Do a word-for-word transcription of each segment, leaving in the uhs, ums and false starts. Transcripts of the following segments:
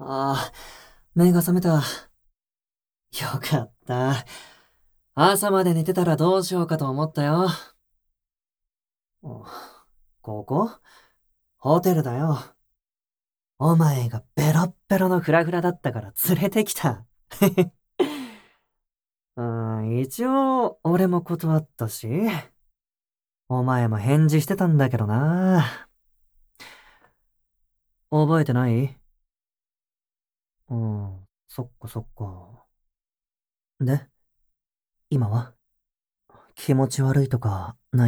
ああ、目が覚めた。よかった。朝まで寝てたらどうしようかと思ったよ。おここホテルだよ。お前がベロッベロのフラフラだったから連れてきた。うん、一応、俺も断ったし、お前も返事してたんだけどな。覚えてない？うん、そっかそっか。で、今は気持ち悪いとかない？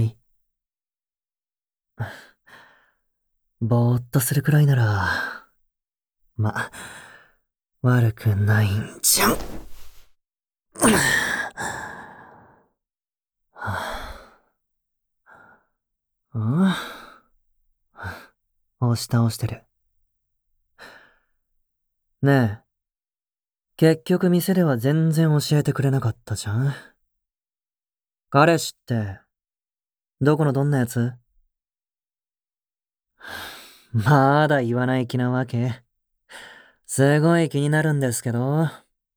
ぼーっとするくらいなら、ま、悪くないんじゃん。うん押し倒してる。ねえ、結局店では全然教えてくれなかったじゃん。彼氏って、どこのどんなやつ？まだ言わない気なわけ？すごい気になるんですけど。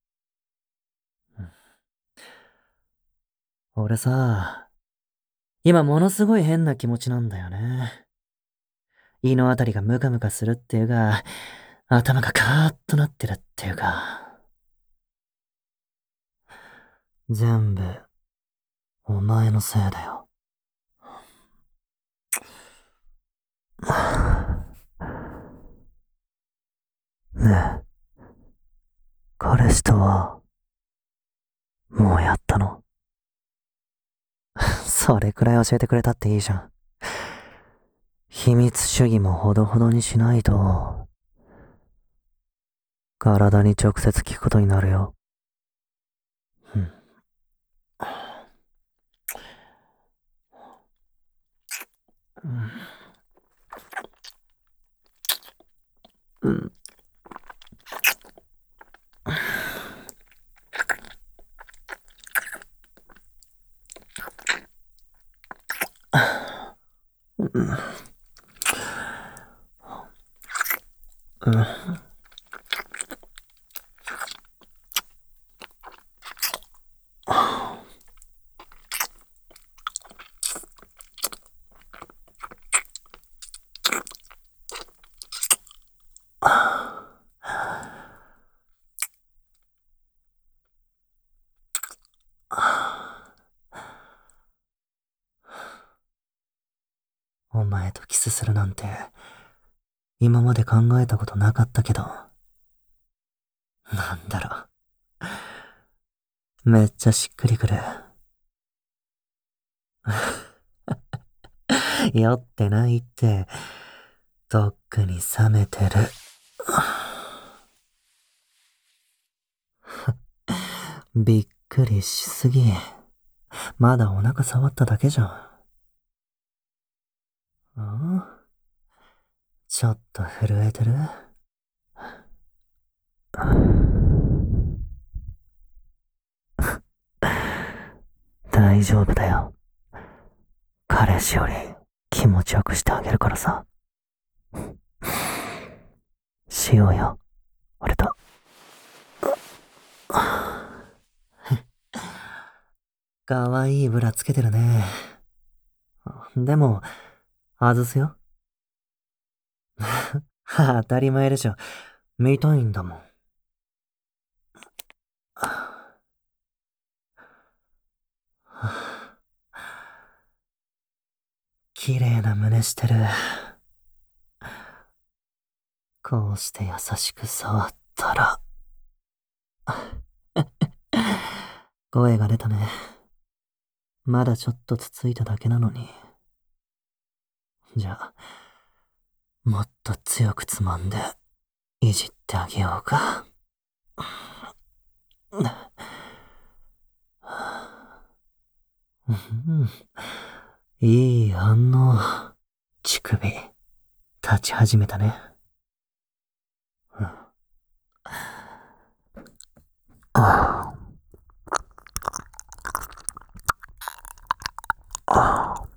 俺さ、今ものすごい変な気持ちなんだよね。胃のあたりがムカムカするっていうか、頭がカーッとなってるっていうか。全部、お前のせいだよ。ねえ、彼氏とは、もうやったの？それくらい教えてくれたっていいじゃん。秘密主義もほどほどにしないと、体に直接聞くことになるよ。うん。うん。うん。うん。お前とキスするなんて、今まで考えたことなかったけど、なんだろう。めっちゃしっくりくる。酔ってないって、とっくに冷めてる。びっくりしすぎ。まだお腹触っただけじゃん。あちょっと震えてる？大丈夫だよ。彼氏より気持ちよくしてあげるからさ。しようよ、俺と。かわいいブラつけてるね。でも、外すよ。当たり前でしょ。見たいんだもん。綺麗な胸してる。こうして優しく触ったら、声が出たね。まだちょっとつついただけなのに。じゃあ、もっと強くつまんで、いじってあげようか。うん、いい反応。乳首、立ち始めたね。うん、ああ、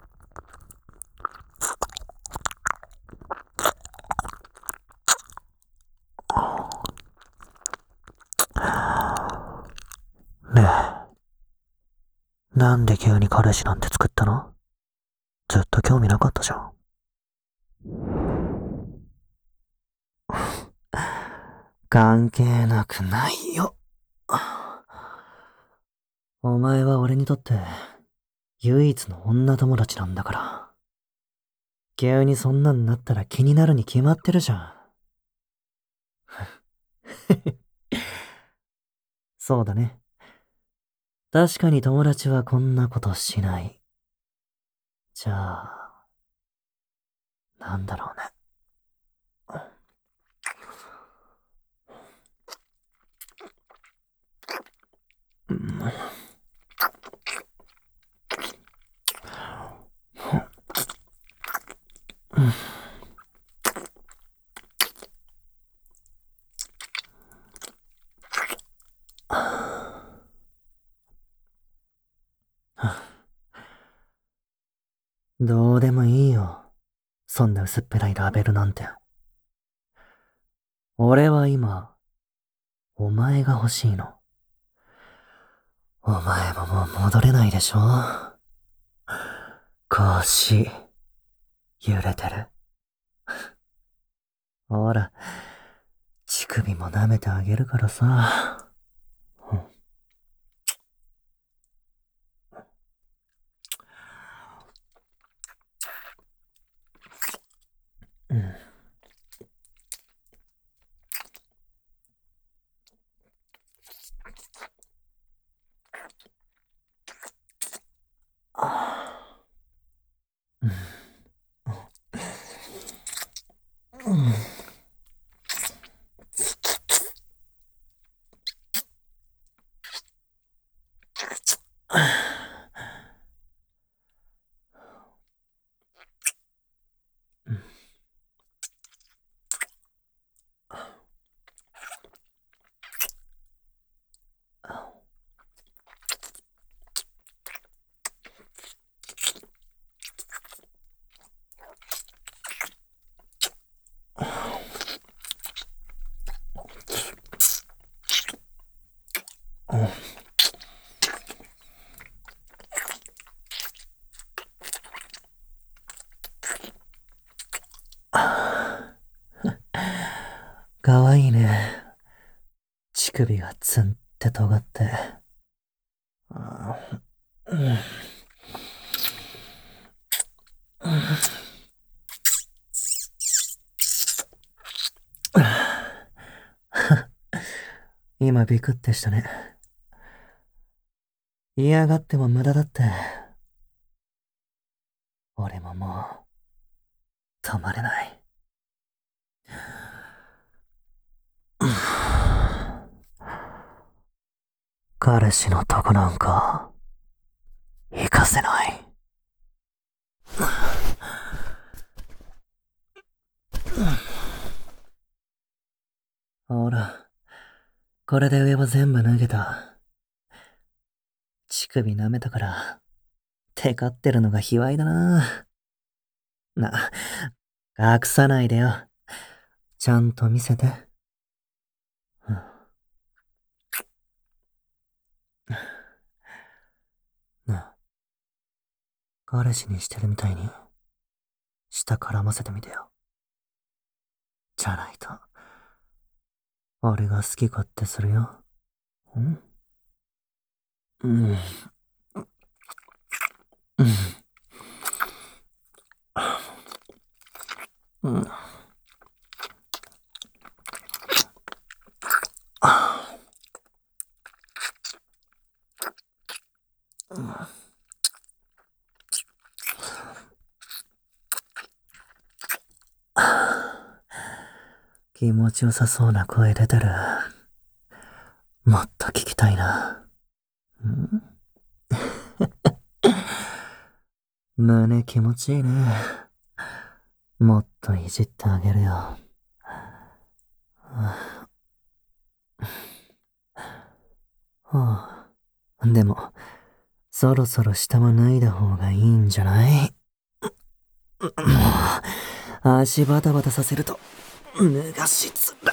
なんで急に彼氏なんて作ったの？ずっと興味なかったじゃん。関係なくないよ。お前は俺にとって唯一の女友達なんだから。急にそんなんなったら気になるに決まってるじゃん。そうだね。確かに友達はこんなことしない。じゃあ、なんだろうね。どうでもいいよ。そんな薄っぺらいラベルなんて。俺は今、お前が欲しいの。お前ももう戻れないでしょ？腰、揺れてる。ほら、乳首も舐めてあげるからさ。うん。うん。かわいいね。乳首がツンって尖って。あー、うん。今ビクってしたね。嫌がっても無駄だって。俺ももう、止まれない。彼氏のとこなんか、行かせない。ほら、これで上は全部脱げた。乳首舐めたから、テカってるのが卑猥だな。な、隠さないでよ。ちゃんと見せて。うん、な、彼氏にしてるみたいに、舌絡ませてみてよ。じゃないと、俺が好き勝手するよ。ん？うん。うん。うん。気持ちよさそうな声出てる。もっと聞きたいな。ん？胸気持ちいいね。もっといじってあげるよ。はあ、でも、そろそろ下は脱いだ方がいいんじゃない？もう、足バタバタさせると、脱がしつら。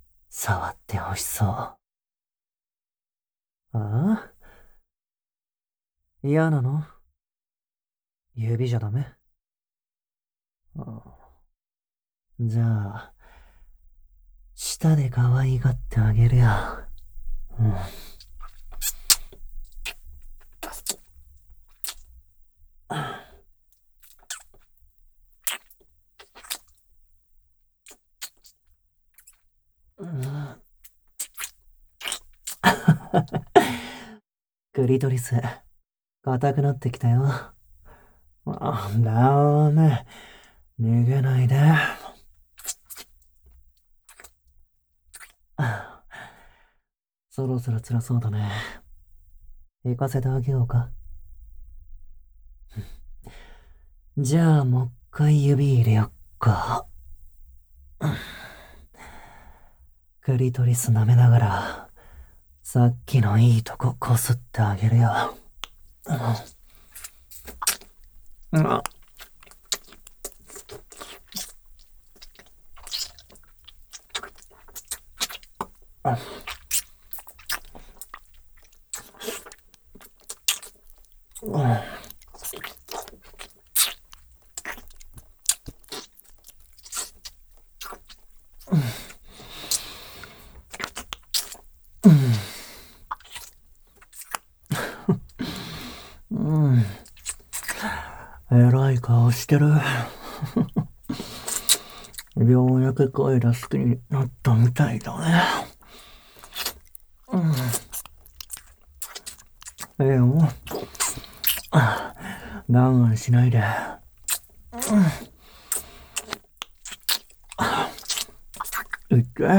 触ってほしそう。ああ？嫌なの？指じゃダメ？ああ、じゃあ、舌で可愛がってあげるよ。うん。クリトリス、硬くなってきたよ。あ、ダメ。逃げないで。そろそろ辛そうだね。行かせてあげようか。じゃあ、もう一回指入れよっか。クリトリス舐めながら、さっきのいいとここすってあげるよ。うん。うん。えらい顔してる。ようやく声出す気になったみたいだね。うん。ええよ。我慢しないで。うん。いけ。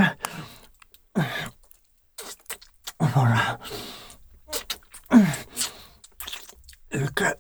ほら。いけ。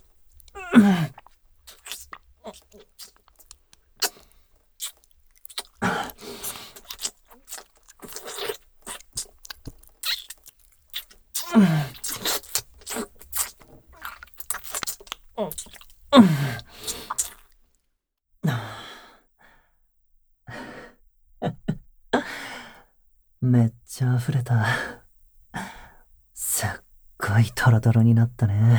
めっちゃ溢れた。すっごいトロトロになったね。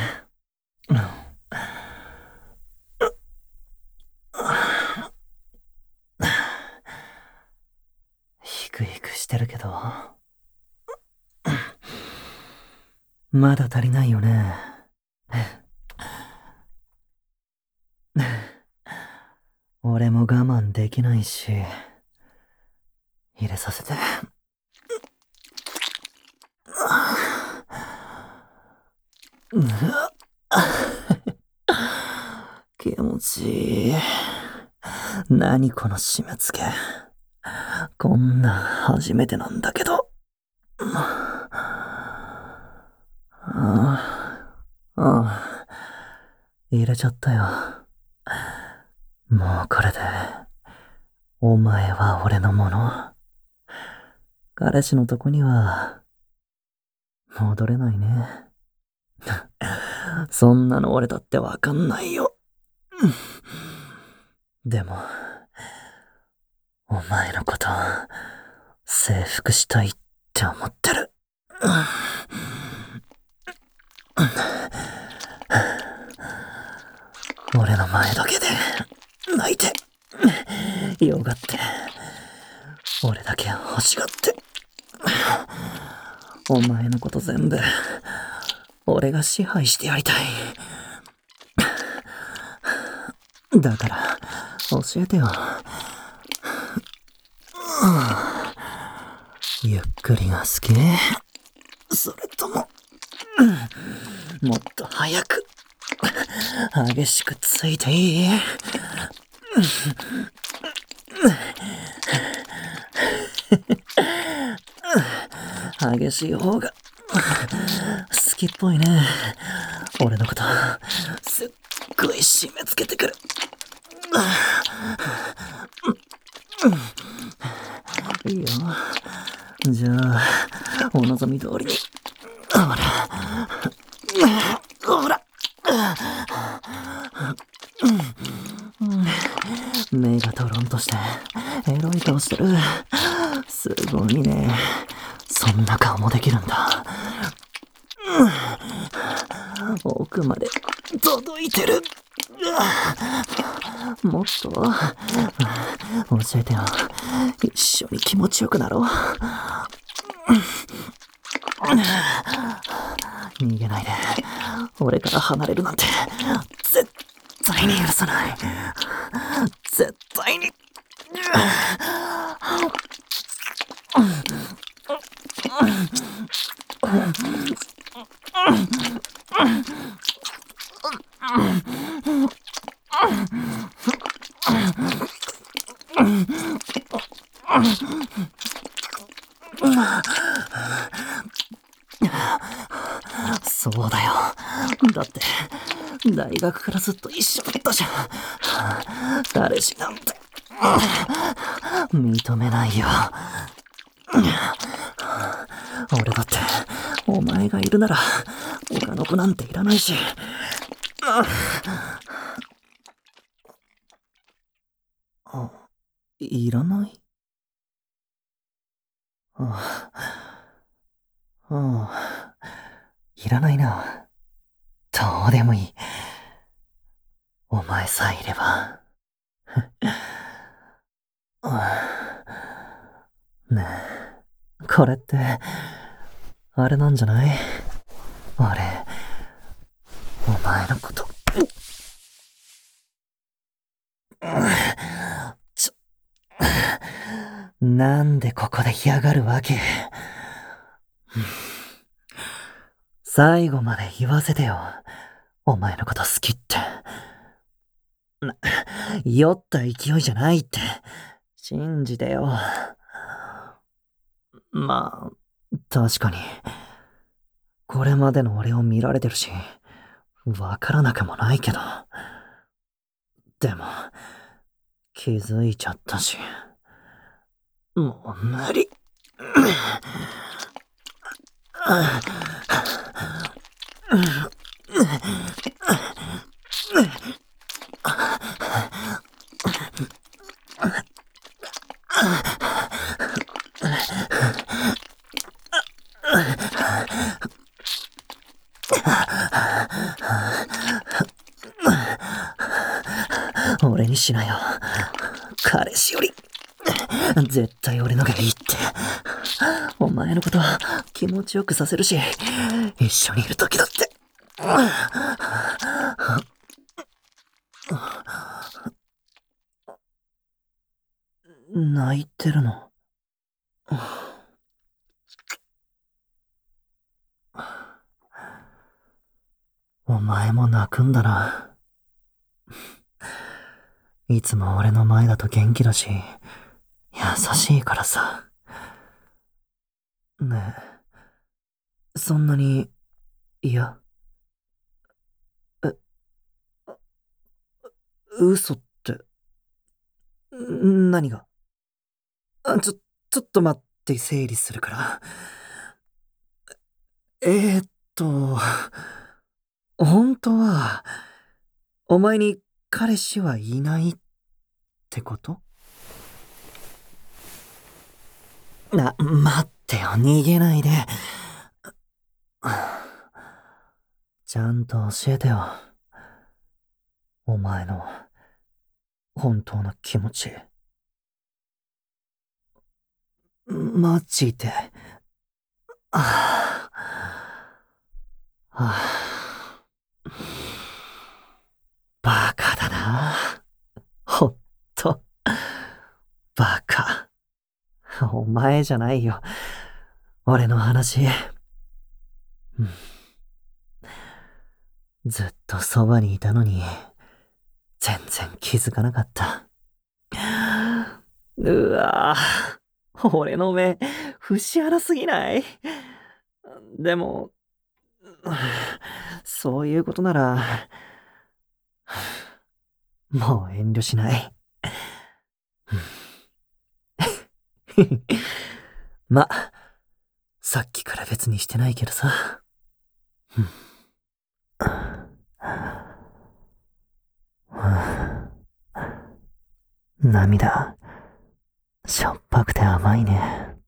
ヒクヒクしてるけど、まだ足りないよね。俺も我慢できないし、入れさせて。気持ちいい。何この締め付け。こんなん初めてなんだけど。ああ、ああ、入れちゃったよ。もうこれで、お前は俺のもの。彼氏のとこには、戻れないね。そんなの俺だってわかんないよ。でも、お前のこと、征服したいって思ってる。俺の前だけで、泣いて、よがって、俺だけ欲しがって。お前のこと全部、俺が支配してやりたい。だから、教えてよ。ゆっくりが好き？それとも、もっと早く、激しくついていい？激しい方が好きっぽいね。俺のことすっごい締め付けてくる。いいよ。じゃあお望み通りに。ほらほら。目がトロンとしてエロい顔してる。 すごいね。そんな顔もできるんだ。奥まで届いてる。もっと教えてよ。一緒に気持ちよくなろう。逃げないで。俺から離れるなんて絶対に許さない。絶対に。そうだよ。だって大学からずっと一緒だったじゃん。彼氏なんて認めないよ。俺だってお前がいるなら他の子なんていらないし。あ、いらない？ああ、ああ、いらないな。どうでもいい。お前さえいれば。ねえ、これって、あれなんじゃない？あれ、お前のこと。ちょ、なんでここで嫌がるわけ？最後まで言わせてよ。お前のこと好きって。な、酔った勢いじゃないって。信じてよ。まあ、確かに。これまでの俺を見られてるし、わからなくもないけど。でも、気づいちゃったし。もう無理。俺にしなよ。彼氏より。絶対俺のがいいって。お前のこと気持ちよくさせるし、一緒にいる時だって。泣いてるの？お前も泣くんだな。いつも俺の前だと元気だし、優しいからさ。ねえ、そんなに嫌？え、嘘って、何が？あ、ちょ、ちょっと待って整理するから。えーっと、本当は、お前に彼氏はいないってこと？な、待ってよ、逃げないで。ちゃんと教えてよ。お前の、本当の気持ち。マジで。ああ、はあ、バカだな。ほんと、バカ。お前じゃないよ。俺の話。うん、ずっとそばにいたのに、全然気づかなかった。うわぁ、俺の目、節荒すぎない？でも、そういうことなら、もう遠慮しない。ま、さっきから別にしてないけどさ。涙、しょっぱくて甘いね。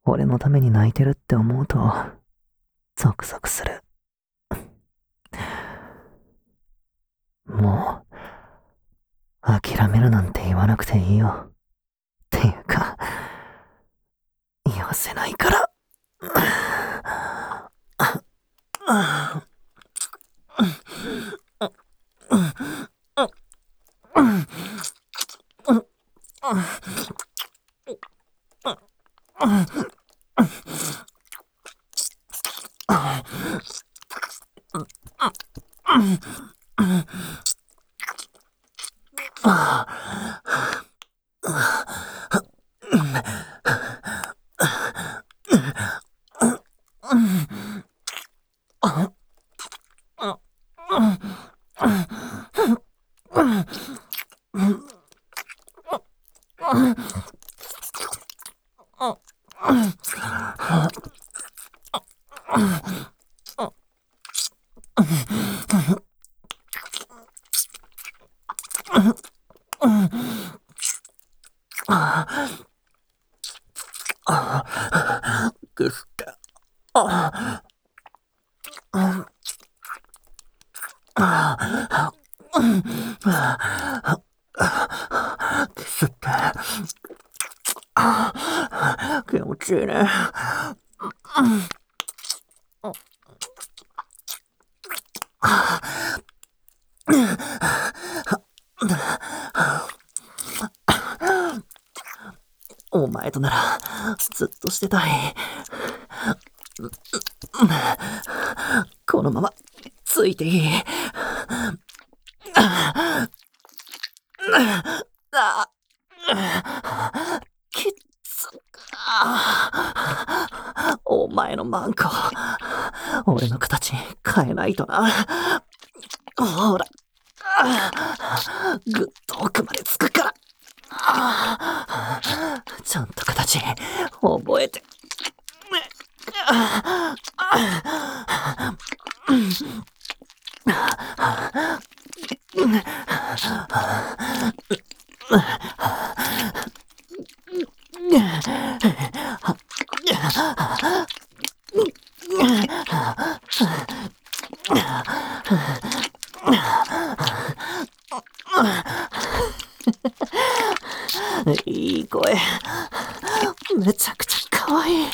俺のために泣いてるって思うと、ゾクゾクする。もう、諦めるなんて言わなくていいよ。っていうか、言わせないから。くすか。くすって。気持ちいいね。お前とならずっとしてたい。このままついていい。あきつか。お前のマンコ、俺の形変えないとな。ほら、ぐっと奥までつくから。ちゃんと形覚えて。いい声。めちゃくちゃかわいい。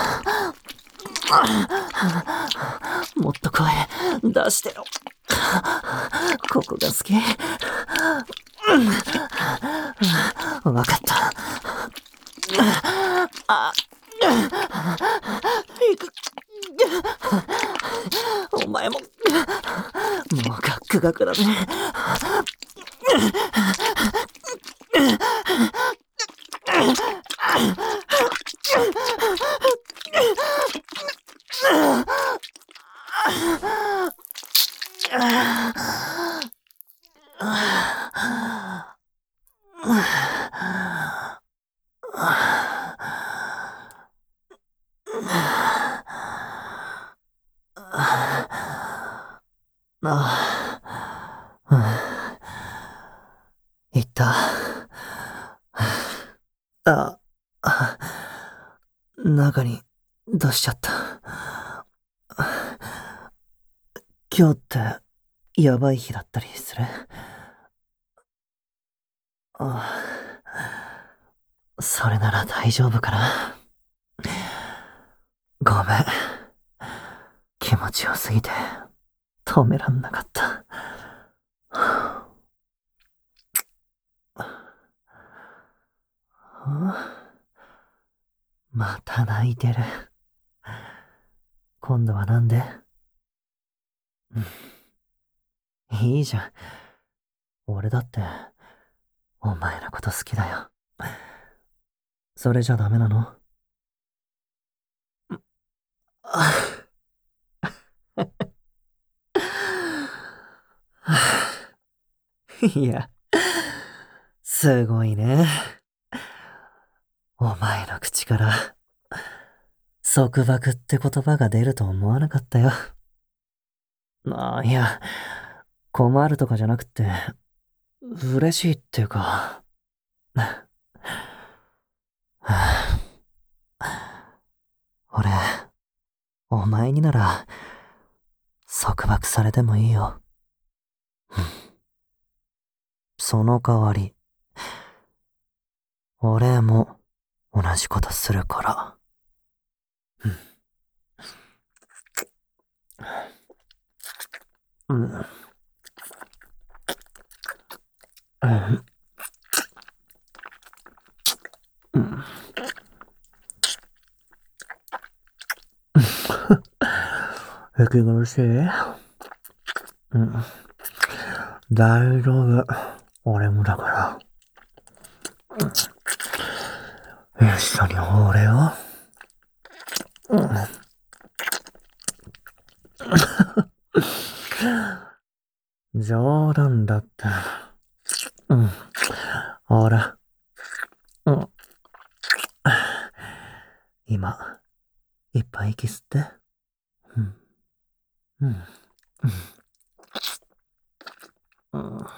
もっと声出してよ。ここが好き。わかった。あ、いく。お前も、もうガックガクだね。いった。あ、中に出しちゃった。今日ってやばい日だったりする？あ、それなら大丈夫かな。ごめん。気持ちよすぎて止めらんなかった。また泣いてる。今度はなんで？いいじゃん。俺だってお前のこと好きだよ。それじゃダメなの？いや、すごいね。お前の口から束縛って言葉が出ると思わなかったよ。ああ、いや、困るとかじゃなくて、嬉しいっていうか。 俺、お前になら、束縛されてもいいよ。その代わり、俺も同じことするから。うん。うん。うん。息苦しい？うん。大丈夫。俺もだから。一緒に放れよ。うん。冗談だって。うん。ほら。うん。今、いっぱい息吸って。うん。うん。うん。うん。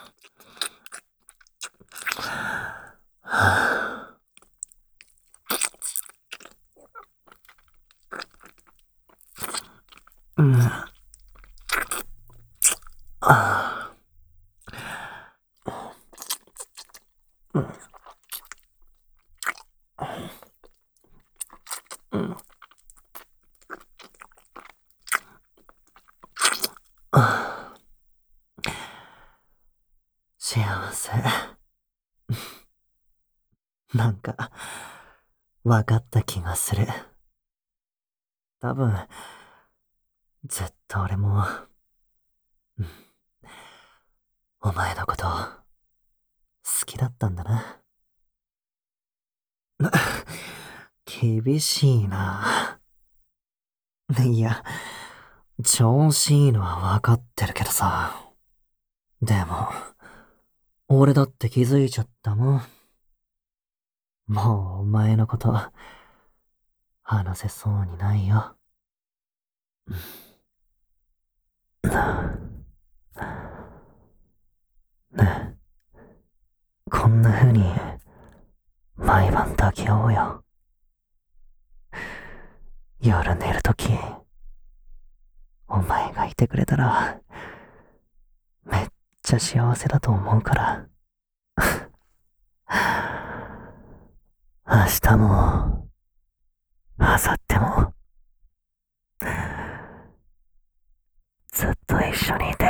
うん。あうん。うん。幸せ。なんか、わかった気がする。多分、ずっと俺も、うん、お前のこと、好きだったんだな。厳しいな。いや、調子いいのはわかってるけどさ。でも、俺だって気づいちゃったもん。もうお前のこと、話せそうにないよ。ねえ、こんな風に、毎晩抱き合おうよ。夜寝るとき、お前がいてくれたら、めっちゃ幸せだと思うから。明日も、明後日も、ずっと一緒にいて